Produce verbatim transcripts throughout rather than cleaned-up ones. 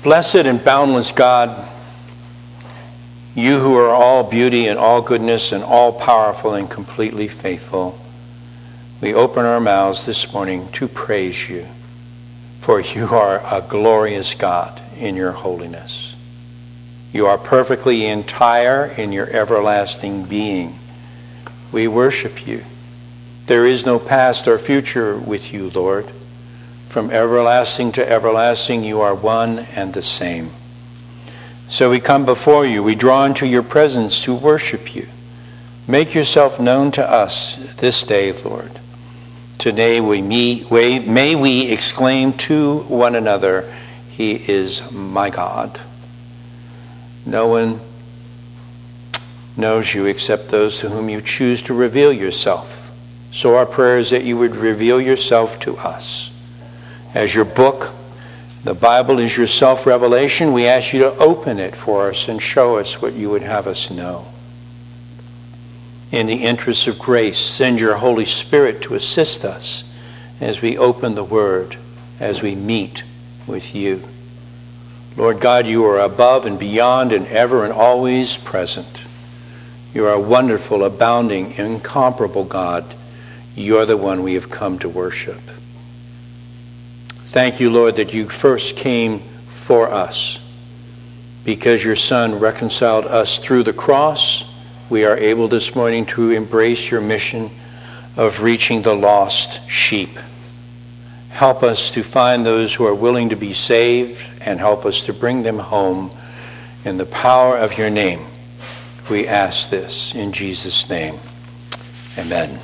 Blessed and boundless God, you who are all beauty and all goodness and all powerful and completely faithful, we open our mouths this morning to praise you, for you are a glorious God in your holiness. You are perfectly entire in your everlasting being. We worship you. There is no past or future with you, Lord. From everlasting to everlasting, you are one and the same. So we come before you. We draw into your presence to worship you. Make yourself known to us this day, Lord. Today we meet, may we exclaim to one another, He is my God. No one knows you except those to whom you choose to reveal yourself. So our prayer is that you would reveal yourself to us. As your book, the Bible is your self-revelation. We ask you to open it for us and show us what you would have us know. In the interest of grace, send your Holy Spirit to assist us as we open the Word, as we meet with you. Lord God, you are above and beyond and ever and always present. You are a wonderful, abounding, incomparable God. You are the one we have come to worship. Thank you, Lord, that you first came for us. Because your Son reconciled us through the cross, we are able this morning to embrace your mission of reaching the lost sheep. Help us to find those who are willing to be saved and help us to bring them home in the power of your name. We ask this in Jesus' name. Amen.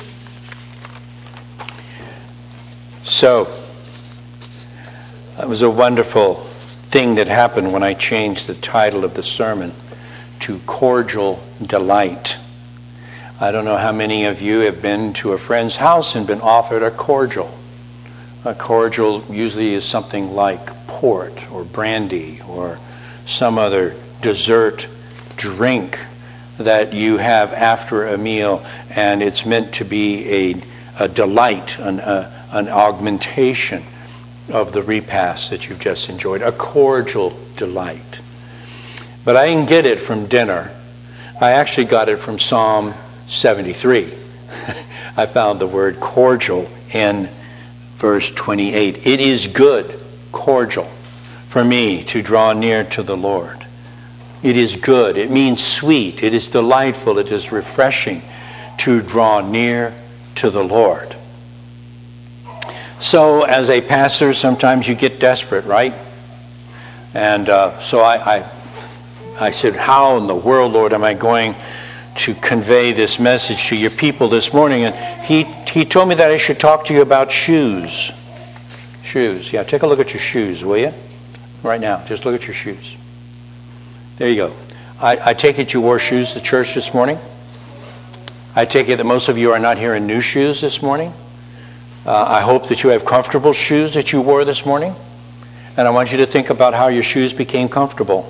So, that was a wonderful thing that happened when I changed the title of the sermon to Cordial Delight. I don't know how many of you have been to a friend's house and been offered a cordial. A cordial usually is something like port or brandy or some other dessert drink that you have after a meal, and it's meant to be a, a delight, an, a, an augmentation of the repast that you've just enjoyed, a cordial delight. But I didn't get it from dinner. I actually got it from Psalm seventy-three. I found the word cordial in verse twenty-eight. It is good, cordial, for me to draw near to the Lord. It is good. It means sweet. It is delightful. It is refreshing to draw near to the Lord. So as a pastor, sometimes you get desperate, right? And uh, so I, I, I said, how in the world, Lord, am I going to convey this message to your people this morning? And he, he told me that I should talk to you about shoes. Shoes. Yeah, take a look at your shoes, will you? Right now, just look at your shoes. There you go. I, I take it you wore shoes to church this morning. I take it that most of you are not here in new shoes this morning. Uh, I hope that you have comfortable shoes that you wore this morning. And I want you to think about how your shoes became comfortable.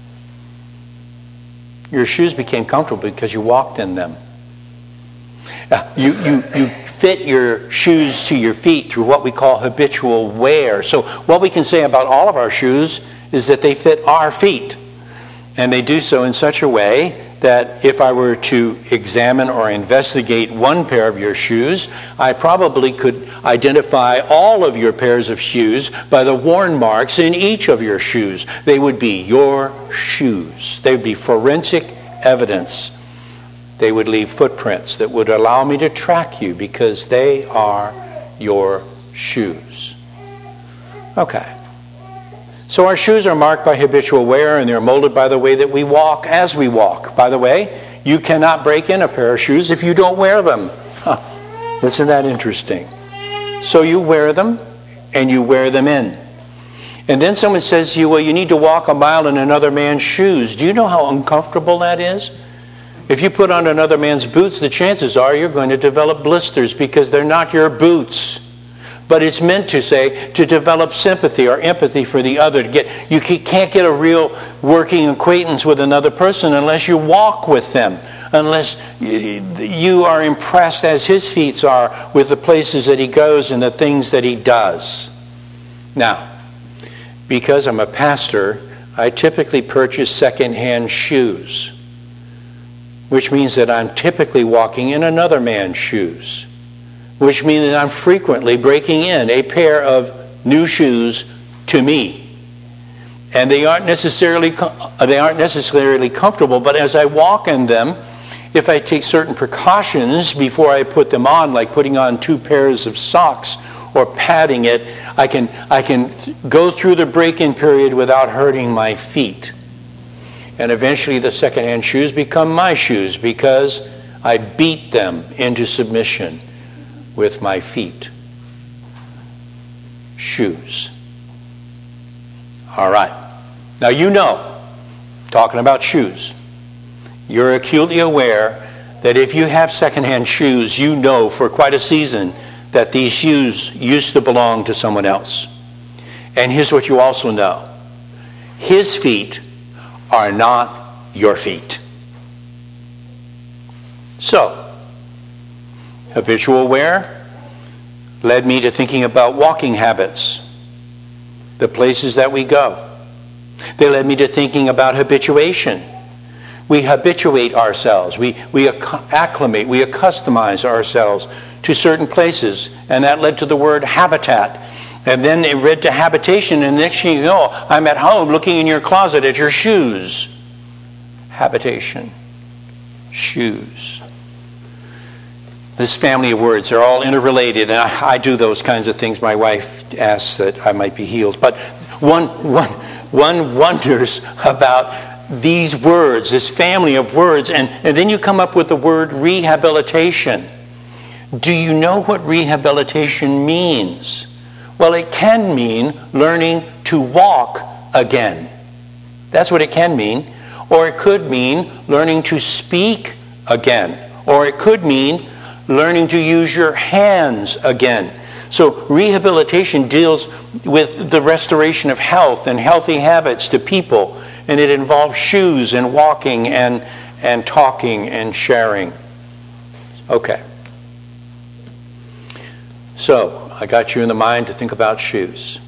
Your shoes became comfortable because you walked in them. Uh, you, you, you fit your shoes to your feet through what we call habitual wear. So what we can say about all of our shoes is that they fit our feet. And they do so in such a way that if I were to examine or investigate one pair of your shoes, I probably could identify all of your pairs of shoes by the worn marks in each of your shoes. They would be your shoes. They would be forensic evidence. They would leave footprints that would allow me to track you because they are your shoes. Okay. So our shoes are marked by habitual wear, and they're molded by the way that we walk as we walk. By the way, you cannot break in a pair of shoes if you don't wear them. Huh. Isn't that interesting? So you wear them, and you wear them in. And then someone says to you, well, you need to walk a mile in another man's shoes. Do you know how uncomfortable that is? If you put on another man's boots, the chances are you're going to develop blisters because they're not your boots. But it's meant to say, to develop sympathy or empathy for the other. To get, you can't get a real working acquaintance with another person unless you walk with them. Unless you are impressed as his feet are with the places that he goes and the things that he does. Now, because I'm a pastor, I typically purchase secondhand shoes, which means that I'm typically walking in another man's shoes, which means that I'm frequently breaking in a pair of new shoes to me. And they aren't necessarily they aren't necessarily comfortable, but as I walk in them, if I take certain precautions before I put them on, like putting on two pairs of socks or padding it, I can I can go through the break-in period without hurting my feet. And eventually the secondhand shoes become my shoes because I beat them into submission with my feet. Shoes. All right. Now you know, talking about shoes, you're acutely aware that if you have secondhand shoes, you know for quite a season that these shoes used to belong to someone else. And here's what you also know. His feet are not your feet. So, habitual wear led me to thinking about walking habits, the places that we go. They led me to thinking about habituation. We habituate ourselves. We, we acclimate, we accustomize ourselves to certain places. And that led to the word habitat. And then it led to habitation. And next thing you know, I'm at home looking in your closet at your shoes. Habitation. Shoes. This family of words are all interrelated. And I, I do those kinds of things. My wife asks that I might be healed. But one, one, one wonders about these words, this family of words, and, and then you come up with the word rehabilitation. Do you know what rehabilitation means? Well, it can mean learning to walk again. That's what it can mean. Or it could mean learning to speak again. Or it could mean learning to use your hands again. So rehabilitation deals with the restoration of health and healthy habits to people. And it involves shoes and walking and, and talking and sharing. Okay. So, I got you in the mind to think about shoes.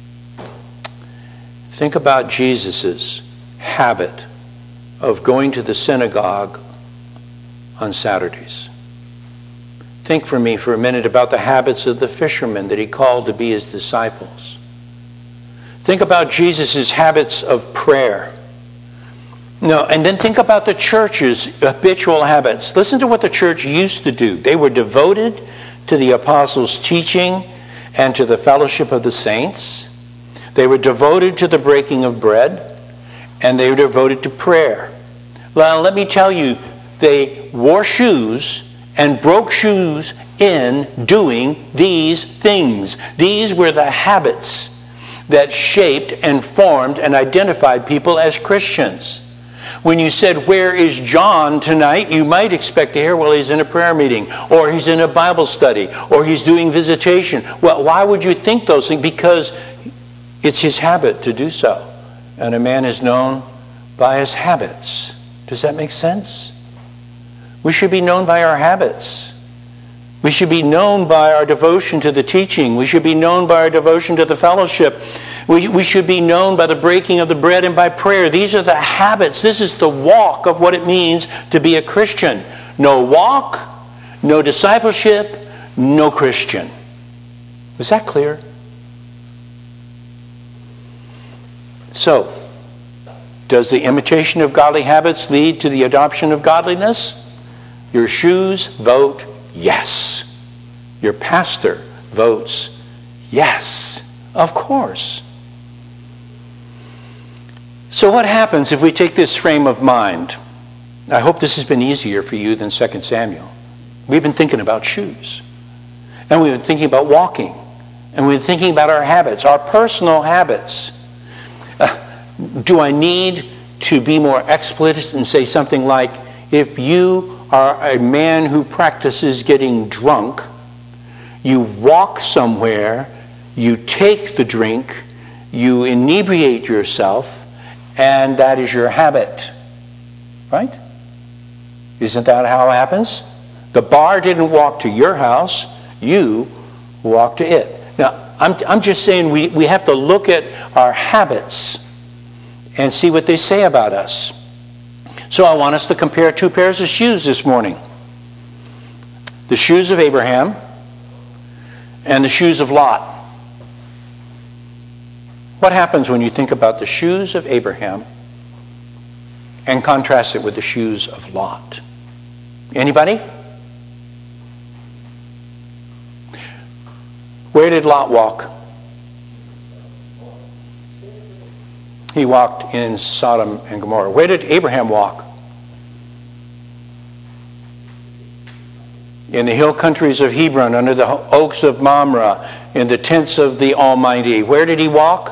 Think about Jesus' habit of going to the synagogue on Saturdays. Think for me for a minute about the habits of the fishermen that he called to be his disciples. Think about Jesus' habits of prayer. No, and then think about the church's habitual habits. Listen to what the church used to do. They were devoted to the apostles' teaching and to the fellowship of the saints. They were devoted to the breaking of bread, and they were devoted to prayer. Well, let me tell you, they wore shoes and broke shoes in doing these things. These were the habits that shaped and formed and identified people as Christians. When you said, "Where is John tonight?" you might expect to hear, well, he's in a prayer meeting, or he's in a Bible study, or he's doing visitation. Well, why would you think those things? Because it's his habit to do so. And a man is known by his habits. Does that make sense? We should be known by our habits. We should be known by our devotion to the teaching. We should be known by our devotion to the fellowship. We, we should be known by the breaking of the bread and by prayer. These are the habits. This is the walk of what it means to be a Christian. No walk, no discipleship, no Christian. Was that clear? So, does the imitation of godly habits lead to the adoption of godliness? Your shoes vote yes. Your pastor votes yes. Of course. So what happens if we take this frame of mind? I hope this has been easier for you than Second Samuel. We've been thinking about shoes. And we've been thinking about walking. And we've been thinking about our habits, our personal habits. Uh, do I need to be more explicit and say something like, if you are a man who practices getting drunk, you walk somewhere, you take the drink, you inebriate yourself, and that is your habit. Right? Isn't that how it happens? The bar didn't walk to your house, you walked to it. Now, I'm, I'm just saying we, we have to look at our habits and see what they say about us. So I want us to compare two pairs of shoes this morning. The shoes of Abraham and the shoes of Lot. What happens when you think about the shoes of Abraham and contrast it with the shoes of Lot? Anybody? Where did Lot walk? He walked in Sodom and Gomorrah. Where did Abraham walk? In the hill countries of Hebron, under the oaks of Mamre, in the tents of the Almighty. Where did he walk?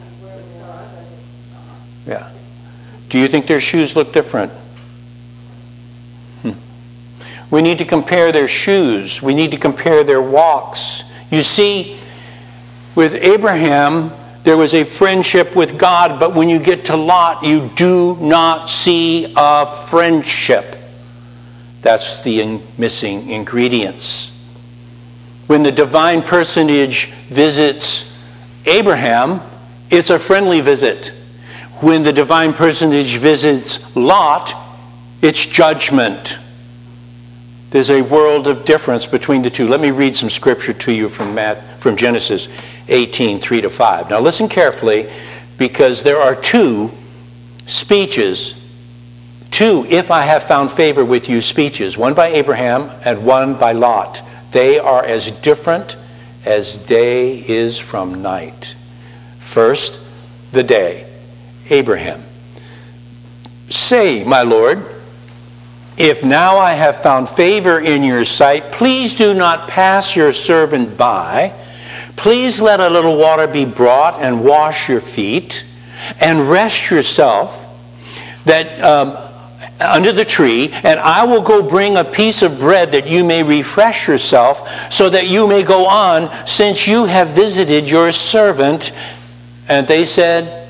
Yeah. Do you think their shoes look different? Hmm. We need to compare their shoes. We need to compare their walks. You see, with Abraham, there was a friendship with God, but when you get to Lot, you do not see a friendship. That's the missing ingredients. When the divine personage visits Abraham, it's a friendly visit. When the divine personage visits Lot, it's judgment. There's a world of difference between the two. Let me read some scripture to you from Matt, from Genesis eighteen, three to five. Now listen carefully, because there are two speeches, two if I have found favor with you speeches, one by Abraham and one by Lot. They are as different as day is from night. First, the day. Abraham. Say, my Lord, if now I have found favor in your sight, please do not pass your servant by. Please let a little water be brought and wash your feet and rest yourself that um, under the tree, and I will go bring a piece of bread that you may refresh yourself, so that you may go on, since you have visited your servant. And they said,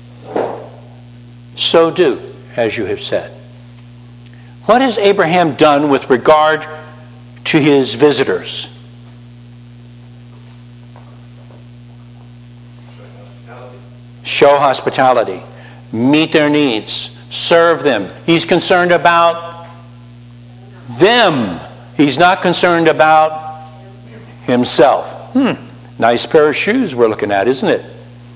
so do as you have said. What has Abraham done with regard to his visitors? Show hospitality. Meet their needs. Serve them. He's concerned about them. He's not concerned about himself. Hmm. Nice pair of shoes we're looking at, isn't it?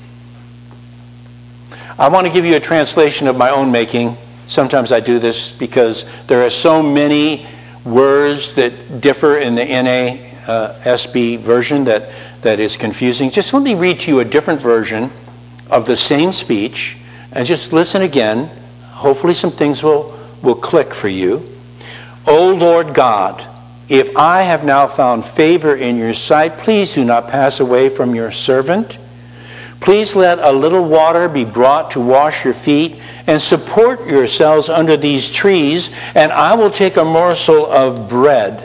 I want to give you a translation of my own making. Sometimes I do this because there are so many words that differ in the N A S B version that, that is confusing. Just let me read to you a different version of the same speech, and just listen again. Hopefully some things will, will click for you. O Lord God, if I have now found favor in your sight, please do not pass away from your servant. Please let a little water be brought to wash your feet, and support yourselves under these trees, and I will take a morsel of bread.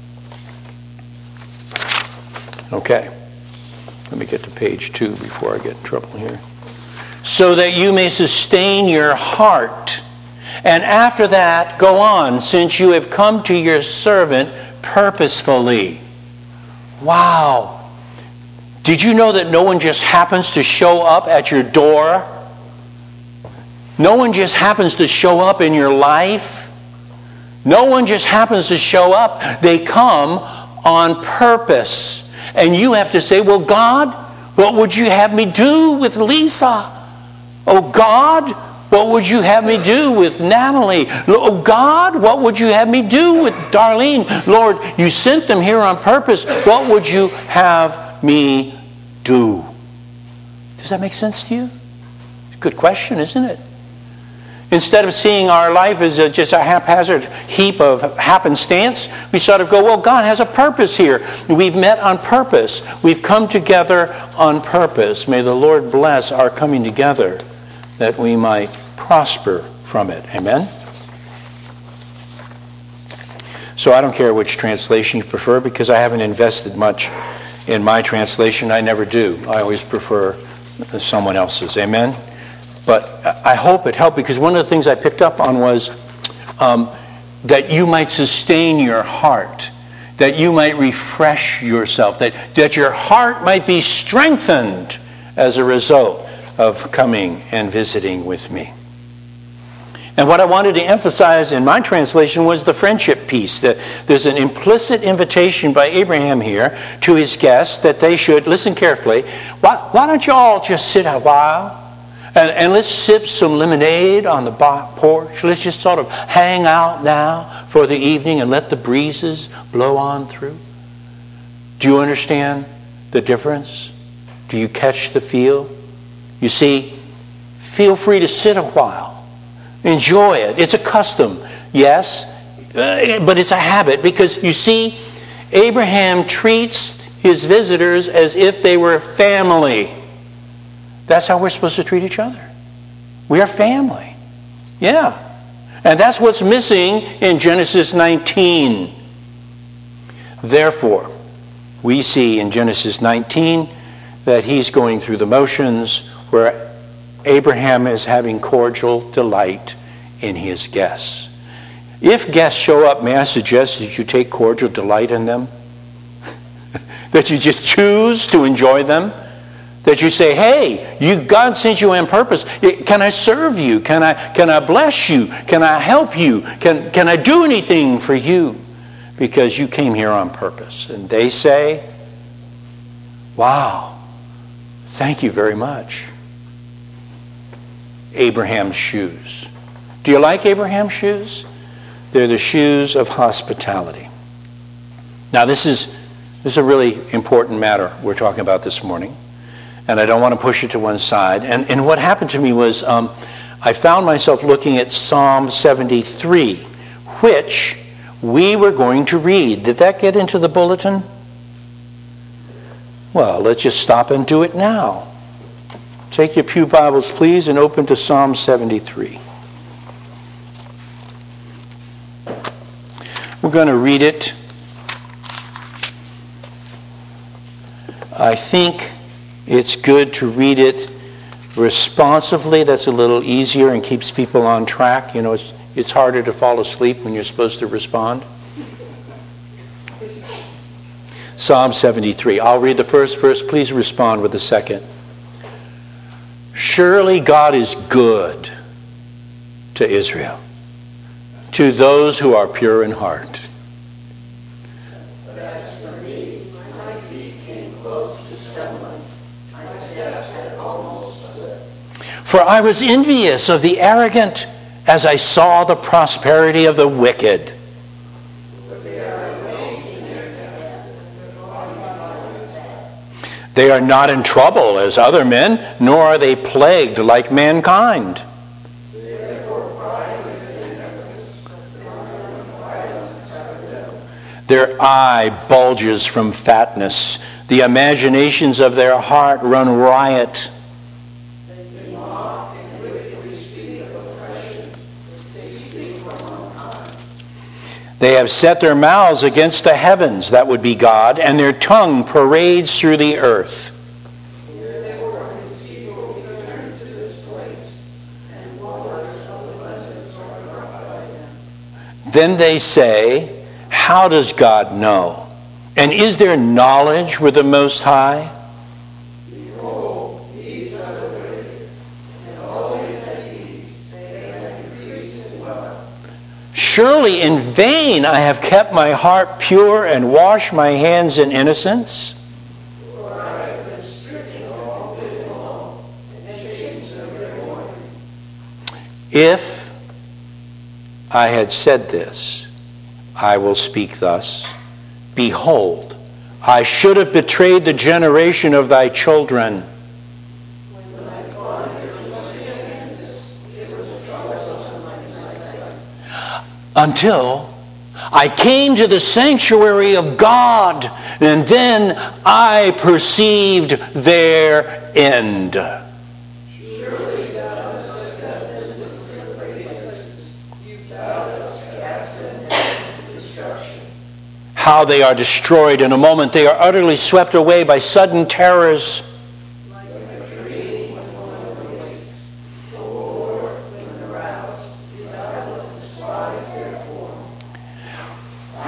Okay. Let me get to page two before I get in trouble here. So that you may sustain your heart. And after that, go on, since you have come to your servant purposefully. Wow. Did you know that no one just happens to show up at your door? No one just happens to show up in your life. No one just happens to show up. They come on purpose. And you have to say, well, God, what would you have me do with Lisa? Oh, God, what would you have me do with Natalie? Oh, God, what would you have me do with Darlene? Lord, you sent them here on purpose. What would you have me do? Does that make sense to you? It's a good question, isn't it? Instead of seeing our life as a, just a haphazard heap of happenstance, we sort of go, well, God has a purpose here. We've met on purpose. We've come together on purpose. May the Lord bless our coming together that we might prosper from it. Amen? So I don't care which translation you prefer, because I haven't invested much in my translation. I never do. I always prefer someone else's. Amen? But I hope it helped, because one of the things I picked up on was um, that you might sustain your heart. that you might refresh yourself, that, that your heart might be strengthened as a result of coming and visiting with me. And what I wanted to emphasize in my translation was the friendship piece. That there's an implicit invitation by Abraham here to his guests that they should, listen carefully, why, why don't you all just sit a while and, and let's sip some lemonade on the porch. Let's just sort of hang out now for the evening and let the breezes blow on through. Do you understand the difference? Do you catch the feel? You see, feel free to sit a while. Enjoy it. It's a custom, yes, uh, but it's a habit because, you see, Abraham treats his visitors as if they were family. That's how we're supposed to treat each other. We are family. Yeah. And that's what's missing in Genesis nineteen. Therefore, we see in Genesis nineteen that he's going through the motions where Abraham is having cordial delight in his guests. If guests show up, may I suggest that you take cordial delight in them? That you just choose to enjoy them? That you say, hey, you, God sent you on purpose. Can I serve you? Can I, can I bless you? Can I help you? Can, can I do anything for you? Because you came here on purpose. And they say, wow, thank you very much. Abraham's shoes. Do you like Abraham's shoes? They're the shoes of hospitality. Now this is, this is a really important matter we're talking about this morning. And I don't want to push it to one side. And, and what happened to me was um, I found myself looking at Psalm seventy-three, which we were going to read. Did that get into the bulletin? Well, let's just stop and do it now. Take your pew Bibles, please, and open to Psalm seventy-three. We're going to read it. I think it's good to read it responsively. That's a little easier and keeps people on track. You know, it's, it's harder to fall asleep when you're supposed to respond. Psalm seventy-three. I'll read the first verse. Please respond with the second. Surely God is good to Israel, to those who are pure in heart. For I was envious of the arrogant as I saw the prosperity of the wicked. They are not in trouble as other men, nor are they plagued like mankind. Their eye bulges from fatness. The imaginations of their heart run riot. They have set their mouths against the heavens, that would be God, and their tongue parades through the earth. Then they say, how does God know? And is there knowledge with the Most High? Surely in vain I have kept my heart pure and washed my hands in innocence. If I had said this, I will speak thus. Behold, I should have betrayed the generation of thy children. Until I came to the sanctuary of God, and then I perceived their end. How they are destroyed in a moment. They are utterly swept away by sudden terrors.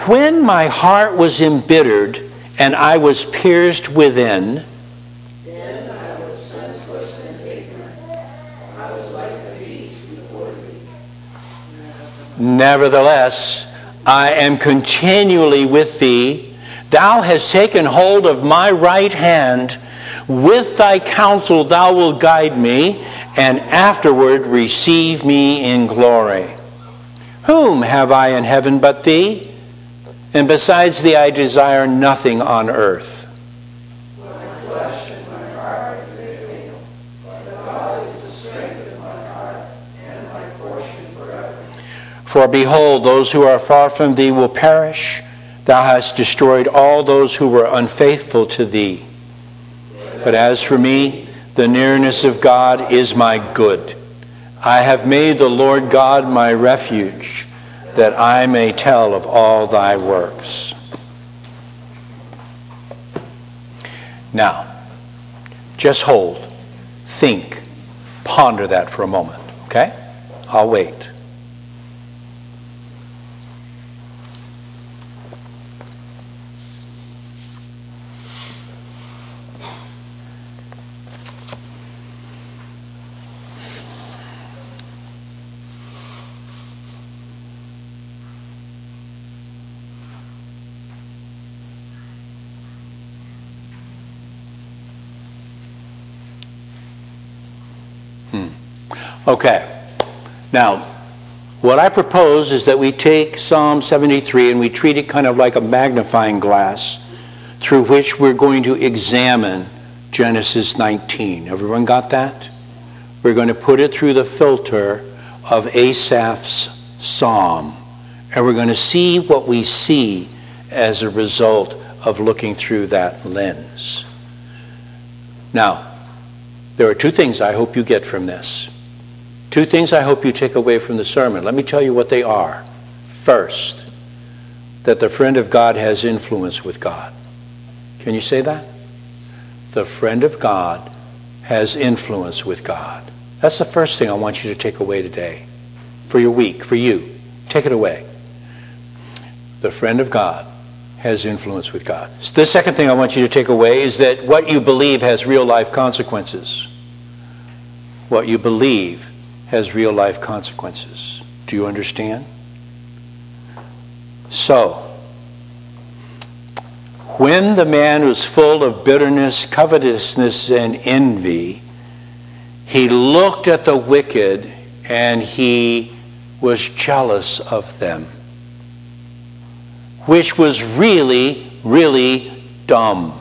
when my heart was embittered and I was pierced within, then I was senseless and ignorant. I was like a beast before thee. Nevertheless, I am continually with thee. Thou hast taken hold of my right hand. With thy counsel thou wilt guide me, and afterward receive me in glory. Whom have I in heaven but thee? And besides thee I desire nothing on earth. My flesh and my heart may fail, but God is the strength of my heart and my portion forever. For behold, those who are far from thee will perish. Thou hast destroyed all those who were unfaithful to thee. But as for me, the nearness of God is my good. I have made the Lord God my refuge, that I may tell of all thy works. Now, just hold, think, ponder that for a moment, okay? I'll wait. Okay, now what I propose is that we take Psalm seventy-three and we treat it kind of like a magnifying glass through which we're going to examine Genesis nineteen. Everyone got that? We're going to put it through the filter of Asaph's psalm, and we're going to see what we see as a result of looking through that lens. Now, there are two things I hope you get from this. Two things I hope you take away from the sermon. Let me tell you what they are. First, that the friend of God has influence with God. Can you say that? The friend of God has influence with God. That's the first thing I want you to take away today. For your week, for you. Take it away. The friend of God has influence with God. The second thing I want you to take away is that what you believe has real life consequences. What you believe has real life consequences. Do you understand? So, when the man was full of bitterness, covetousness, and envy, he looked at the wicked and he was jealous of them, which was really, really dumb.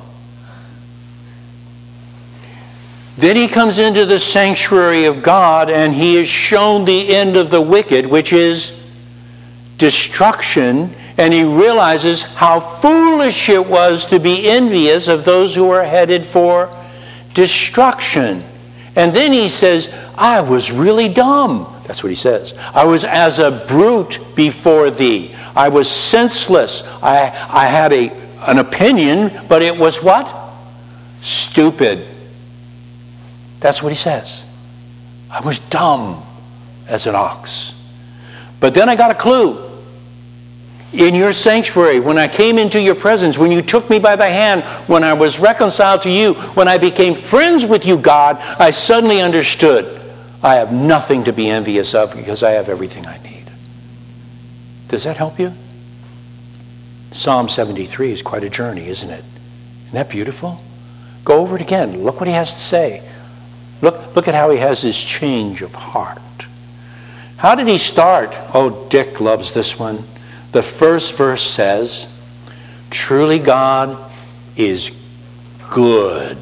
Then he comes into the sanctuary of God and he is shown the end of the wicked, which is destruction, and he realizes how foolish it was to be envious of those who are headed for destruction. And then he says, I was really dumb. That's what he says. I was as a brute before thee. I was senseless. I, I had a, an opinion, but it was what? Stupid. That's what he says. I was dumb as an ox. But then I got a clue. In your sanctuary, when I came into your presence, when you took me by the hand, when I was reconciled to you, when I became friends with you, God, I suddenly understood I have nothing to be envious of because I have everything I need. Does that help you? Psalm seventy-three is quite a journey, isn't it? Isn't that beautiful? Go over it again. Look what he has to say. Look, look at how he has this change of heart. How did he start? Oh, Dick loves this one. The first verse says, truly God is good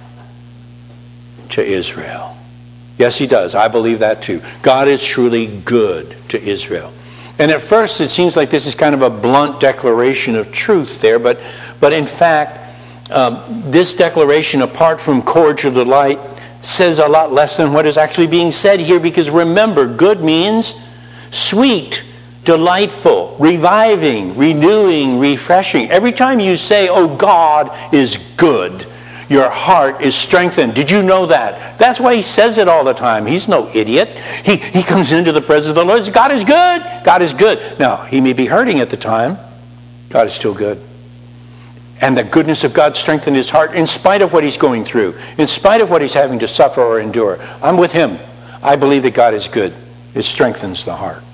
to Israel. Yes, he does. I believe that too. God is truly good to Israel. And at first it seems like this is kind of a blunt declaration of truth there, but, but in fact, um, this declaration, apart from cordial delight, says a lot less than what is actually being said here, because remember, good means sweet, delightful, reviving, renewing, refreshing. Every time you say, oh, God is good, your heart is strengthened. Did you know that? That's why he says it all the time. He's no idiot. He, he comes into the presence of the Lord. God is good. God is good. Now, he may be hurting at the time. God is still good. And the goodness of God strengthened his heart in spite of what he's going through, in spite of what he's having to suffer or endure. I'm with him. I believe that God is good. It strengthens the heart.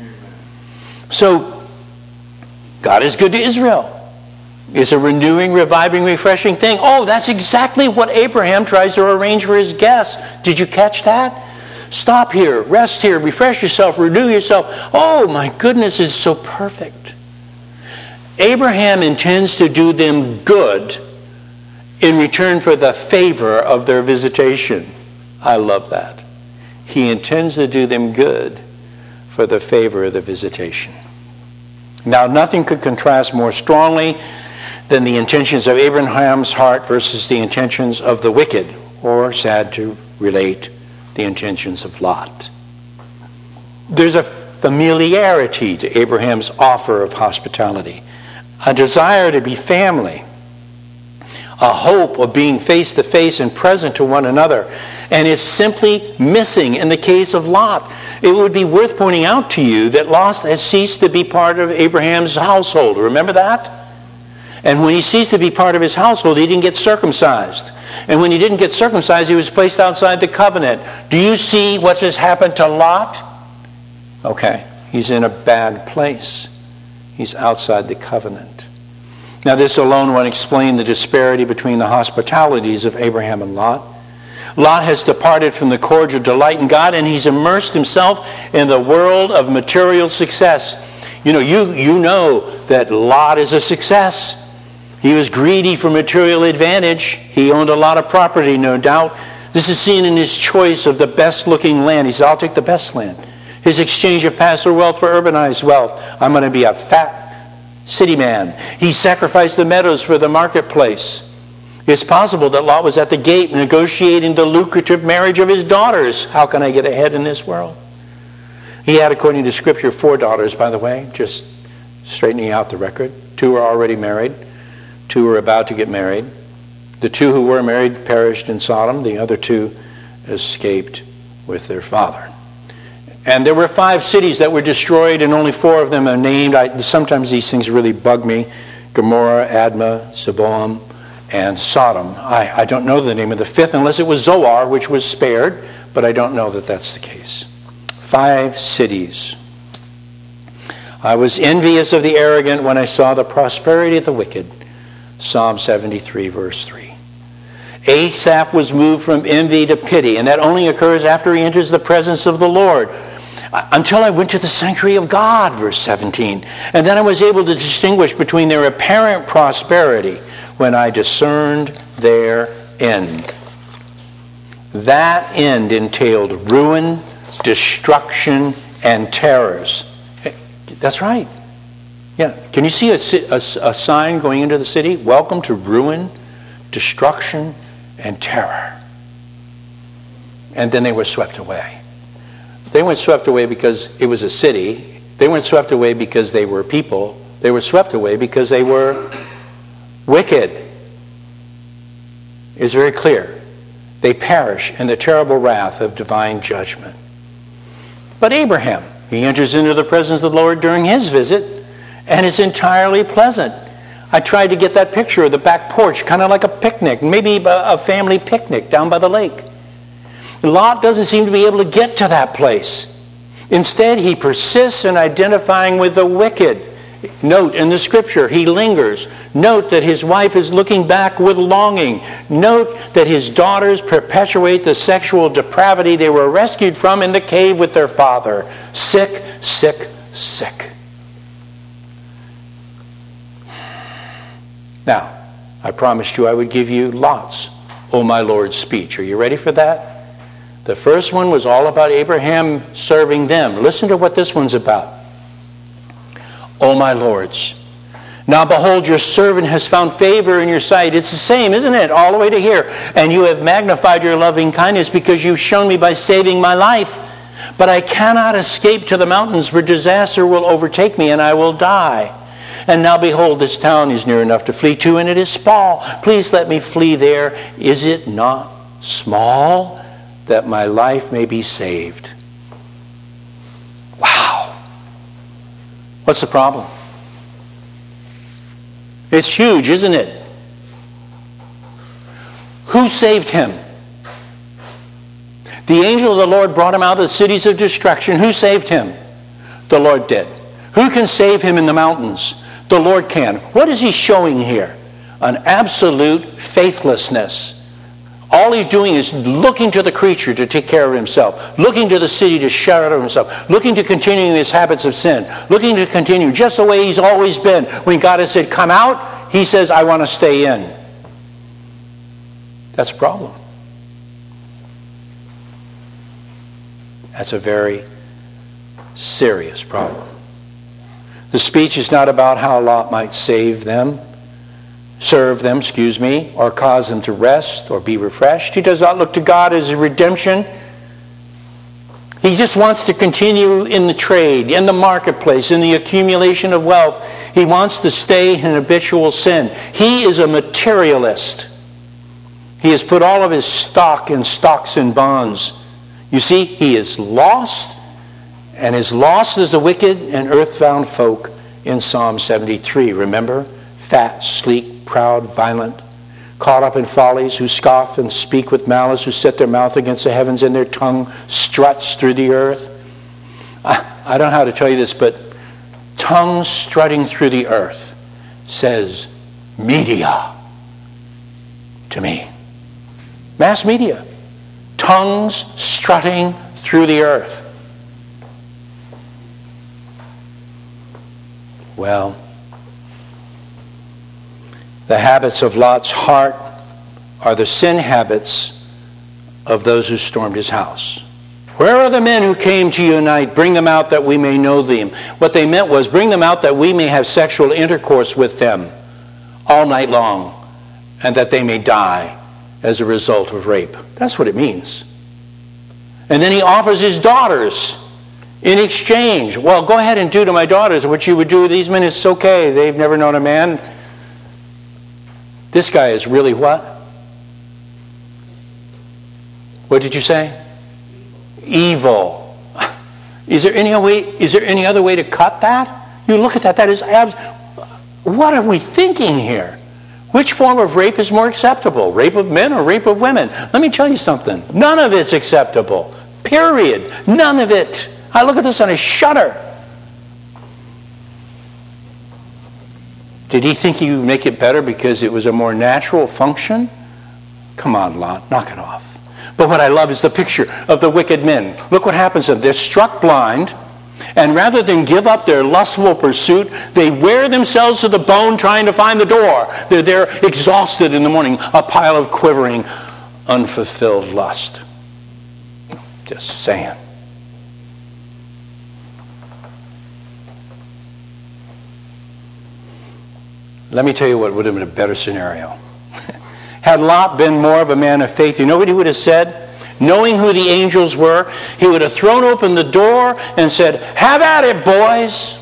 So, God is good to Israel. It's a renewing, reviving, refreshing thing. Oh, that's exactly what Abraham tries to arrange for his guests. Did you catch that? Stop here, rest here, refresh yourself, renew yourself. Oh, my goodness, it's so perfect. Abraham intends to do them good in return for the favor of their visitation. I love that. He intends to do them good for the favor of the visitation. Now, nothing could contrast more strongly than the intentions of Abraham's heart versus the intentions of the wicked, or, sad to relate, the intentions of Lot. There's a familiarity to Abraham's offer of hospitality, a desire to be family, a hope of being face to face and present to one another, and is simply missing in the case of Lot. It would be worth pointing out to you that Lot has ceased to be part of Abraham's household. Remember that? And when he ceased to be part of his household, he didn't get circumcised. And when he didn't get circumcised, he was placed outside the covenant. Do you see what has happened to Lot? Okay, he's in a bad place. He's outside the covenant. Now, this alone won't explain the disparity between the hospitalities of Abraham and Lot. Lot has departed from the cordial delight in God, and he's immersed himself in the world of material success. You know, you, you know that Lot is a success. He was greedy for material advantage. He owned a lot of property, no doubt. This is seen in his choice of the best-looking land. He said, I'll take the best land. His exchange of pastoral wealth for urbanized wealth. I'm going to be a fat city man. He sacrificed the meadows for the marketplace. It's possible that Lot was at the gate negotiating the lucrative marriage of his daughters. How can I get ahead in this world? He had, according to Scripture, four daughters, by the way, just straightening out the record. Two were already married. Two were about to get married. The two who were married perished in Sodom. The other two escaped with their father. And there were five cities that were destroyed, and only four of them are named. I, sometimes these things really bug me. Gomorrah, Admah, Zeboam, and Sodom. I, I don't know the name of the fifth, unless it was Zoar, which was spared, but I don't know that that's the case. Five cities. I was envious of the arrogant when I saw the prosperity of the wicked. Psalm seventy-three, verse three. Asaph was moved from envy to pity, and that only occurs after he enters the presence of the Lord. Until I went to the sanctuary of God, verse seventeen. And then I was able to distinguish between their apparent prosperity when I discerned their end. That end entailed ruin, destruction, and terrors. That's right. Yeah. Can you see a, a, a sign going into the city? Welcome to ruin, destruction, and terror. And then they were swept away. They weren't swept away because it was a city. They weren't swept away because they were people. They were swept away because they were wicked. It's very clear. They perish in the terrible wrath of divine judgment. But Abraham, he enters into the presence of the Lord during his visit, and it's entirely pleasant. I tried to get that picture of the back porch, kind of like a picnic, maybe a family picnic down by the lake. Lot doesn't seem to be able to get to that place. Instead, he persists in identifying with the wicked. Note in the Scripture, he lingers. Note that his wife is looking back with longing. Note that his daughters perpetuate the sexual depravity they were rescued from in the cave with their father. Sick, sick, sick. Now, I promised you I would give you Lot's, O my Lord, speech. Are you ready for that? The first one was all about Abraham serving them. Listen to what this one's about. O my lords, now behold, your servant has found favor in your sight. It's the same, isn't it? All the way to here. And you have magnified your loving kindness because you've shown me by saving my life. But I cannot escape to the mountains, for disaster will overtake me and I will die. And now behold, this town is near enough to flee to, and it is small. Please let me flee there. Is it not small, that my life may be saved? Wow. What's the problem? It's huge, isn't it? Who saved him? The angel of the Lord brought him out of the cities of destruction. Who saved him? The Lord did. Who can save him in the mountains? The Lord can. What is he showing here? An absolute faithlessness. All he's doing is looking to the creature to take care of himself, looking to the city to shelter himself, looking to continue his habits of sin, looking to continue just the way he's always been. When God has said, come out, he says, I want to stay in. That's a problem. That's a very serious problem. The speech is not about how Lot might save them, serve them, excuse me, or cause them to rest or be refreshed. He does not look to God as a redemption. He just wants to continue in the trade, in the marketplace, in the accumulation of wealth. He wants to stay in habitual sin. He is a materialist. He has put all of his stock in stocks and bonds. You see, he is lost, and as lost as the wicked and earthbound folk in Psalm seventy-three. Remember? Fat, sleek, proud, violent, caught up in follies, who scoff and speak with malice, who set their mouth against the heavens, and their tongue struts through the earth. I, I don't know how to tell you this, but tongue strutting through the earth says media to me. Mass media. Tongues strutting through the earth. Well, the habits of Lot's heart are the sin habits of those who stormed his house. Where are the men who came to unite? Bring them out that we may know them. What they meant was bring them out that we may have sexual intercourse with them all night long, and that they may die as a result of rape. That's what it means. And then he offers his daughters in exchange. Well, go ahead and do to my daughters what you would do with these men. It's okay. They've never known a man. This guy is really what? What did you say? Evil. Is there any way? Is there any other way to cut that? You look at that. That is abs- what are we thinking here? Which form of rape is more acceptable? Rape of men or rape of women? Let me tell you something. None of it's acceptable. Period. None of it. I look at this and I shudder. Did he think he would make it better because it was a more natural function? Come on, Lot, knock it off. But what I love is the picture of the wicked men. Look what happens to them. They're struck blind, and rather than give up their lustful pursuit, they wear themselves to the bone trying to find the door. They're, they're exhausted in the morning, a pile of quivering, unfulfilled lust. Just saying. Let me tell you what would have been a better scenario. Had Lot been more of a man of faith, you know what he would have said? Knowing who the angels were, he would have thrown open the door and said, have at it, boys.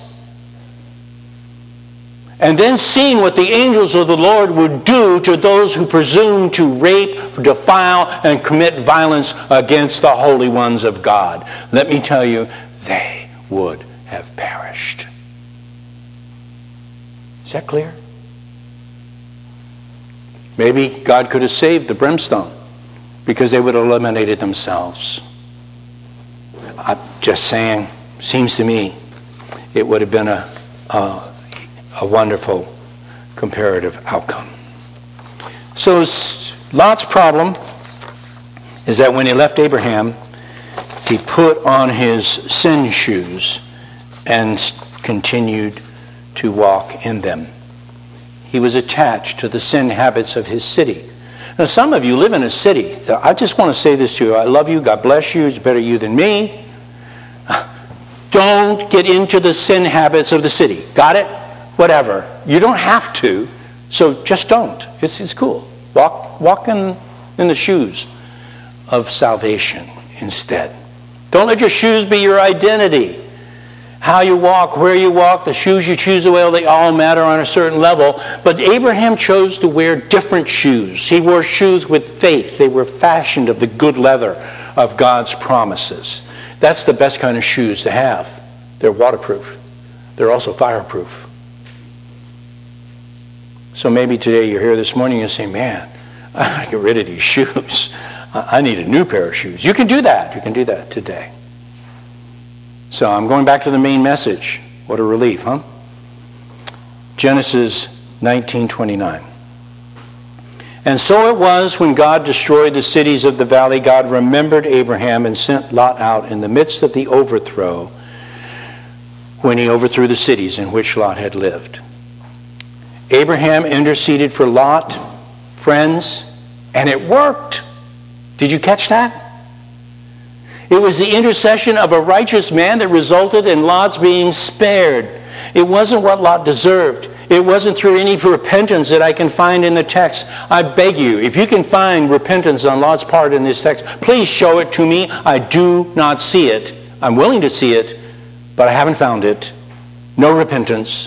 And then seen what the angels of the Lord would do to those who presume to rape, defile, and commit violence against the holy ones of God. Let me tell you, they would have perished. Is that clear? Maybe God could have saved the brimstone because they would have eliminated themselves. I'm just saying, seems to me it would have been a, a, a wonderful comparative outcome. So Lot's problem is that when he left Abraham, he put on his sin shoes and continued to walk in them. He was attached to the sin habits of his city. Now, some of you live in a city. I just want to say this to you. I love you. God bless you. It's better you than me. Don't get into the sin habits of the city. Got it? Whatever. You don't have to, so just don't. It's, it's cool. Walk, walk in, in the shoes of salvation instead. Don't let your shoes be your identity. How you walk, where you walk, the shoes you choose to wear, they all matter on a certain level. But Abraham chose to wear different shoes. He wore shoes with faith. They were fashioned of the good leather of God's promises. That's the best kind of shoes to have. They're waterproof. They're also fireproof. So maybe today you're here this morning and you're saying, man, I gotta get rid of these shoes. I need a new pair of shoes. You can do that. You can do that today. So I'm going back to the main message. What a relief, huh? Genesis nineteen twenty-nine. And so it was when God destroyed the cities of the valley, God remembered Abraham and sent Lot out in the midst of the overthrow when he overthrew the cities in which Lot had lived. Abraham interceded for Lot, friends, and it worked. Did you catch that? It was the intercession of a righteous man that resulted in Lot's being spared. It wasn't what Lot deserved. It wasn't through any repentance that I can find in the text. I beg you, if you can find repentance on Lot's part in this text, please show it to me. I do not see it. I'm willing to see it, but I haven't found it. No repentance.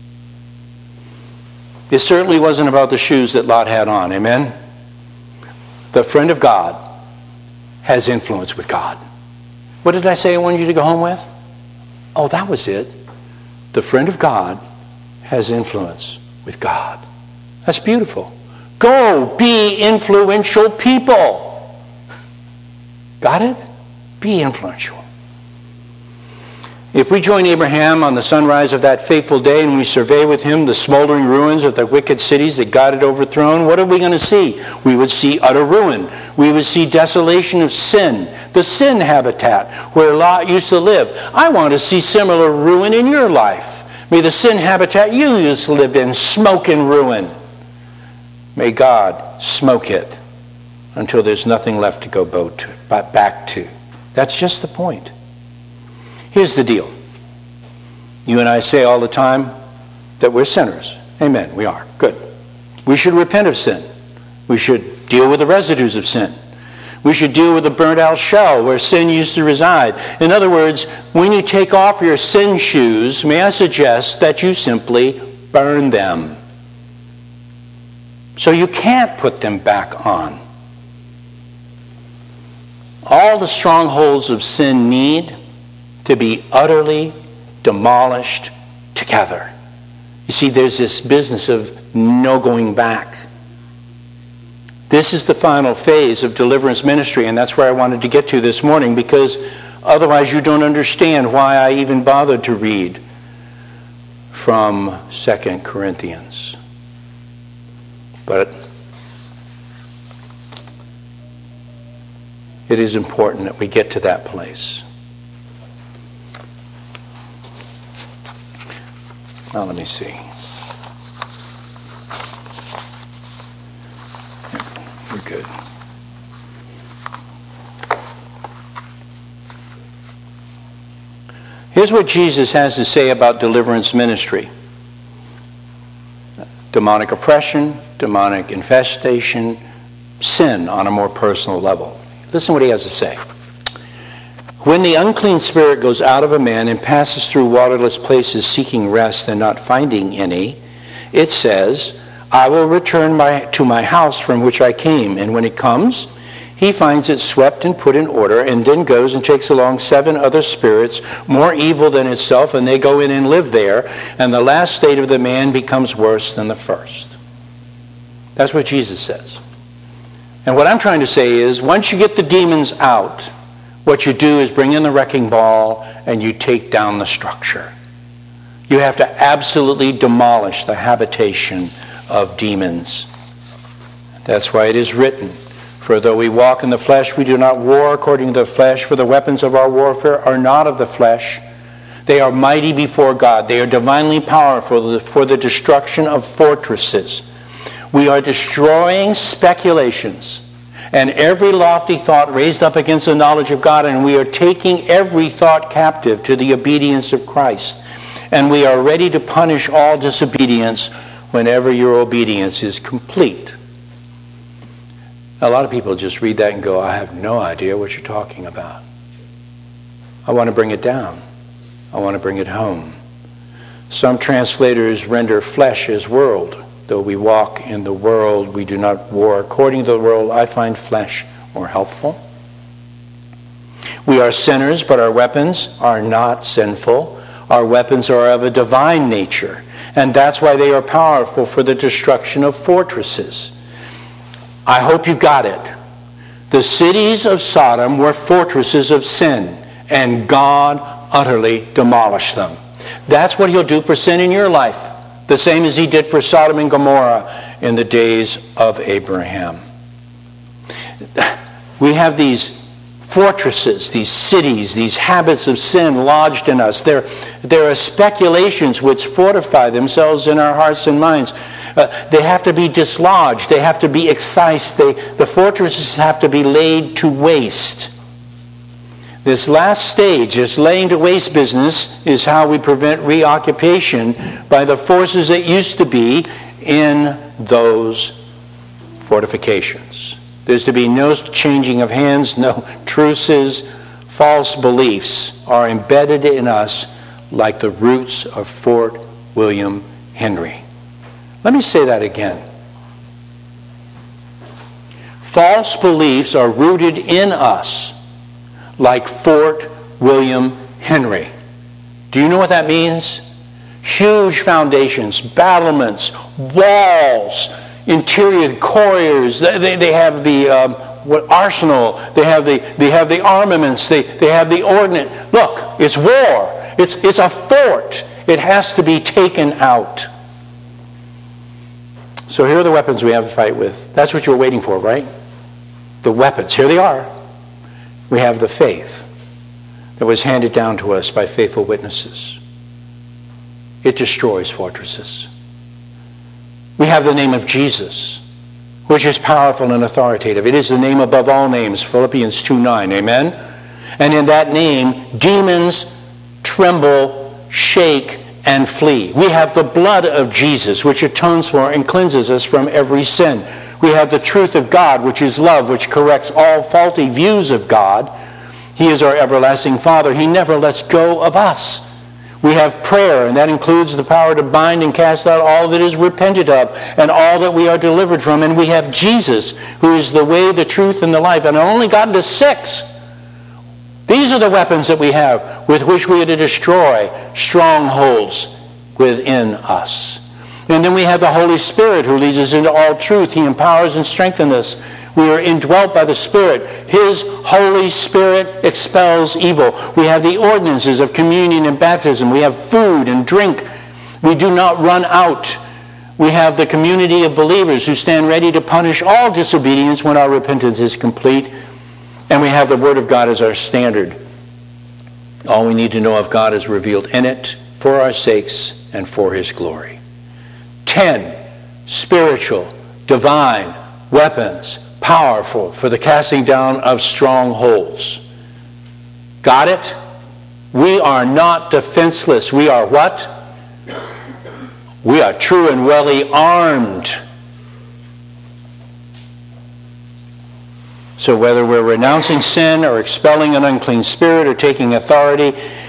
It certainly wasn't about the shoes that Lot had on. Amen? The friend of God has influence with God. What did I say I wanted you to go home with? Oh, that was it. The friend of God has influence with God. That's beautiful. Go be influential people. Got it? Be influential. If we join Abraham on the sunrise of that fateful day and we survey with him the smoldering ruins of the wicked cities that God had overthrown, what are we going to see? We would see utter ruin. We would see desolation of sin, the sin habitat where Lot used to live. I want to see similar ruin in your life. May the sin habitat you used to live in smoke and ruin. May God smoke it until there's nothing left to go back to. That's just the point. Here's the deal. You and I say all the time that we're sinners. Amen, we are. Good. We should repent of sin. We should deal with the residues of sin. We should deal with the burnt out shell where sin used to reside. In other words, when you take off your sin shoes, may I suggest that you simply burn them. So you can't put them back on. All the strongholds of sin need to be utterly demolished together. You see, there's this business of no going back. This is the final phase of deliverance ministry, and that's where I wanted to get to this morning, because otherwise you don't understand why I even bothered to read from Second Corinthians. But it is important that we get to that place. Now let me see. We're good. Here's what Jesus has to say about deliverance ministry. Demonic oppression, demonic infestation, sin on a more personal level. Listen what he has to say. When the unclean spirit goes out of a man and passes through waterless places seeking rest and not finding any, it says, I will return my, to my house from which I came. And when it comes, he finds it swept and put in order, and then goes and takes along seven other spirits more evil than itself, and they go in and live there. And the last state of the man becomes worse than the first. That's what Jesus says. And what I'm trying to say is, once you get the demons out, what you do is bring in the wrecking ball and you take down the structure. You have to absolutely demolish the habitation of demons. That's why it is written, for though we walk in the flesh, we do not war according to the flesh, for the weapons of our warfare are not of the flesh. They are mighty before God. They are divinely powerful for the destruction of fortresses. We are destroying speculations and every lofty thought raised up against the knowledge of God, and we are taking every thought captive to the obedience of Christ. And we are ready to punish all disobedience whenever your obedience is complete. A lot of people just read that and go, I have no idea what you're talking about. I want to bring it down. I want to bring it home. Some translators render flesh as world. Though we walk in the world, we do not war according to the world. I find flesh more helpful. We are sinners, but our weapons are not sinful. Our weapons are of a divine nature. And that's why they are powerful for the destruction of fortresses. I hope you got it. The cities of Sodom were fortresses of sin, and God utterly demolished them. That's what he'll do for sin in your life, the same as he did for Sodom and Gomorrah in the days of Abraham. We have these fortresses, these cities, these habits of sin lodged in us. There, there are speculations which fortify themselves in our hearts and minds. Uh, they have to be dislodged. They have to be excised. They, the fortresses have to be laid to waste. This last stage, this laying to waste business, is how we prevent reoccupation by the forces that used to be in those fortifications. There's to be no changing of hands, no truces. False beliefs are embedded in us like the roots of Fort William Henry. Let me say that again. False beliefs are rooted in us like Fort William Henry. Do you know what that means? Huge foundations, battlements, walls, interior corridors. They, they have the um, what arsenal. They have the they have the armaments. They they have the ordnance. Look, it's war. It's it's a fort. It has to be taken out. So here are the weapons we have to fight with. That's what you were waiting for, right? The weapons. Here they are. We have the faith that was handed down to us by faithful witnesses. It destroys fortresses. We have the name of Jesus, which is powerful and authoritative. It is the name above all names, Philippians two nine, amen? And in that name, demons tremble, shake, and flee. We have the blood of Jesus, which atones for and cleanses us from every sin. We have the truth of God, which is love, which corrects all faulty views of God. He is our everlasting Father. He never lets go of us. We have prayer, and that includes the power to bind and cast out all that is repented of and all that we are delivered from. And we have Jesus, who is the way, the truth, and the life. And I've only gotten to six. These are the weapons that we have with which we are to destroy strongholds within us. And then we have the Holy Spirit who leads us into all truth. He empowers and strengthens us. We are indwelt by the Spirit. His Holy Spirit expels evil. We have the ordinances of communion and baptism. We have food and drink. We do not run out. We have the community of believers who stand ready to punish all disobedience when our repentance is complete. And we have the Word of God as our standard. All we need to know of God is revealed in it for our sakes and for His glory. Ten spiritual, divine weapons, powerful for the casting down of strongholds. Got it? We are not defenseless. We are what? We are true and well armed. So whether we're renouncing sin or expelling an unclean spirit or taking authority,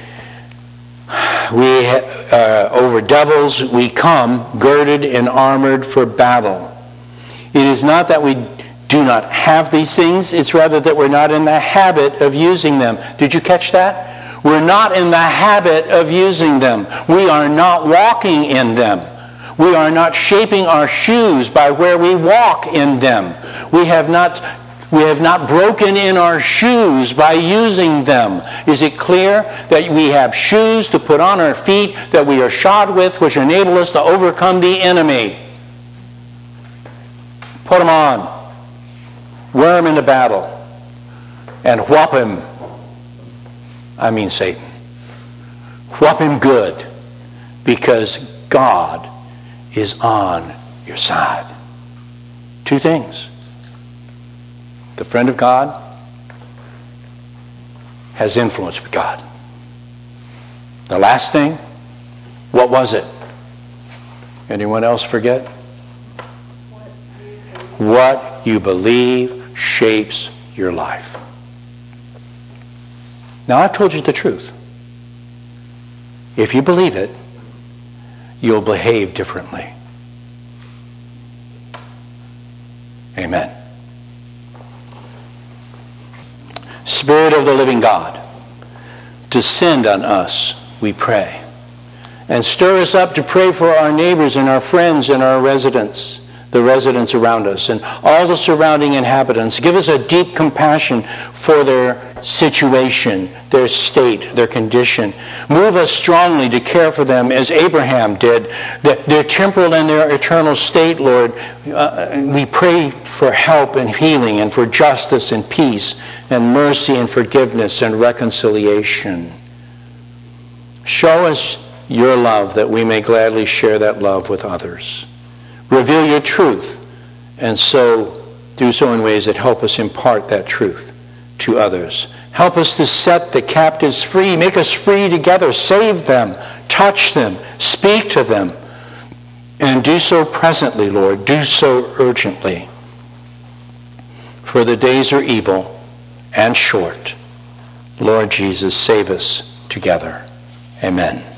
we uh, over devils, we come girded and armored for battle. It is not that we do not have these things, it's rather that we're not in the habit of using them. Did you catch that? We're not in the habit of using them. We are not walking in them. We are not shaping our shoes by where we walk in them. We have not We have not broken in our shoes by using them. Is it clear that we have shoes to put on our feet that we are shod with, which enable us to overcome the enemy? Put them on. Wear them into battle. And whop him. I mean Satan. Whop him good. Because God is on your side. Two things. The friend of God has influence with God. The last thing, what was it? Anyone else forget? What you believe shapes your life. Now, I've told you the truth. If you believe it, you'll behave differently. Amen. Spirit of the living God, descend on us, we pray, And stir us up to pray for our neighbors and our friends and our residents, the residents around us, and all the surrounding inhabitants. Give us a deep compassion for their situation, their state, their condition. Move us strongly to care for them as Abraham did, their temporal and their eternal state, Lord. Uh, we pray for help and healing and for justice and peace and mercy and forgiveness and reconciliation. Show us your love that we may gladly share that love with others. Reveal your truth, and so do so in ways that help us impart that truth to others. Help us to set the captives free. Make us free together. Save them. Touch them. Speak to them. And do so presently, Lord. Do so urgently. For the days are evil and short. Lord Jesus, save us together. Amen.